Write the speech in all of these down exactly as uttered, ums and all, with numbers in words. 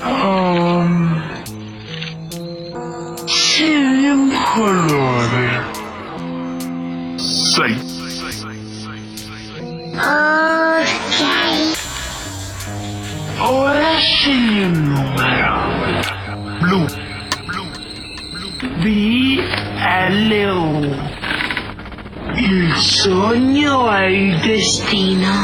Um, sì, un colore. Sei. Ok. Ora scegli un numero. Blu. B L U. Il sogno è il destino.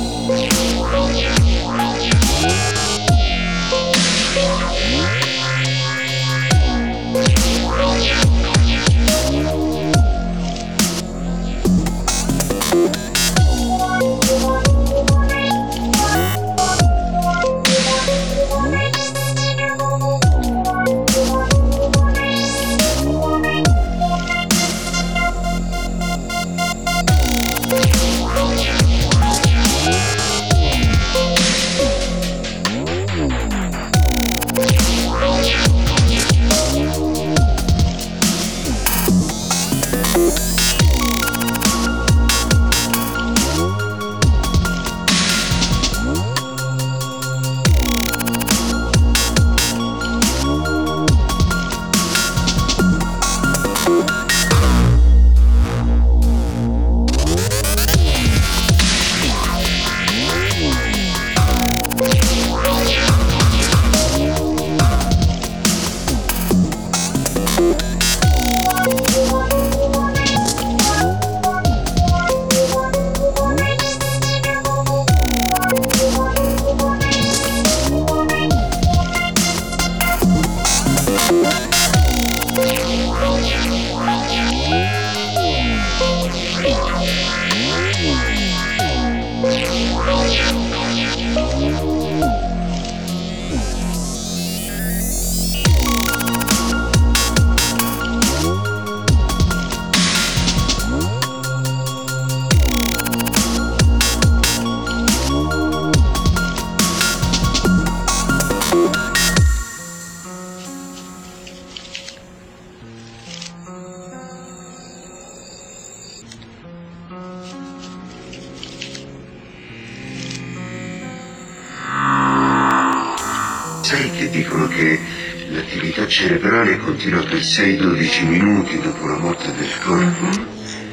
Sai che dicono che l'attività cerebrale continua per sei dodici minuti dopo la morte del corpo?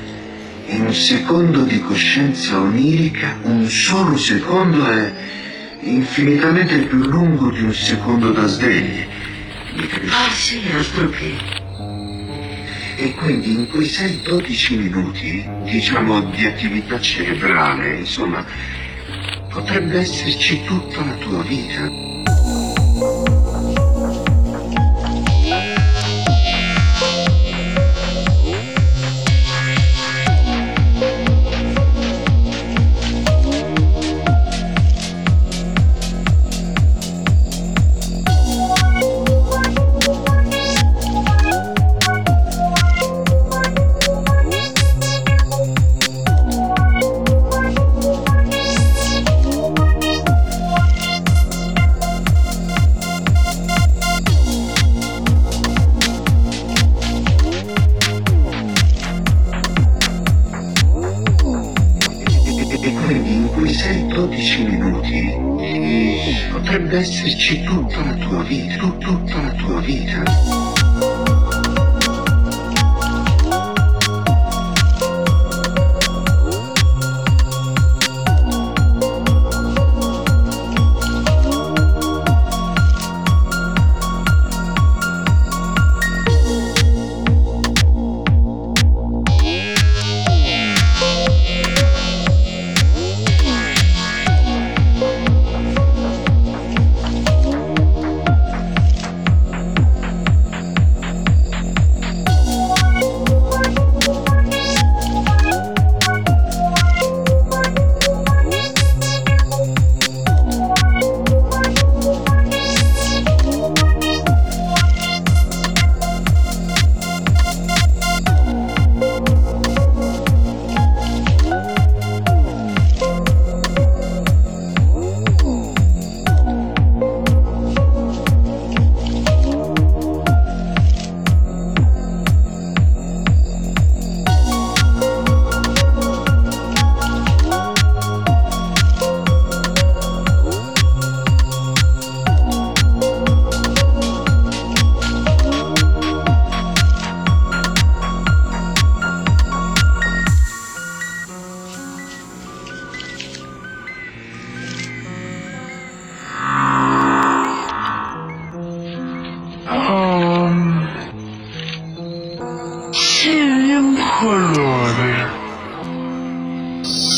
In un secondo di coscienza onirica, un solo secondo è infinitamente più lungo di un secondo da svegli. Mi capisci? Ah sì, altro che. E quindi in quei sei dodici minuti, diciamo, di attività cerebrale, insomma, potrebbe esserci tutta la tua vita. sei dodici minuti potrebbe esserci tutta la tua vita, tutta la tua vita.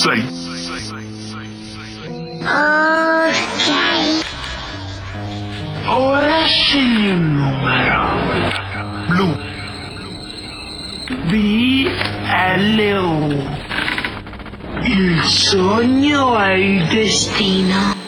sei. Ok. Ora scegli un numero. Blu. B L U. Il sogno è il destino.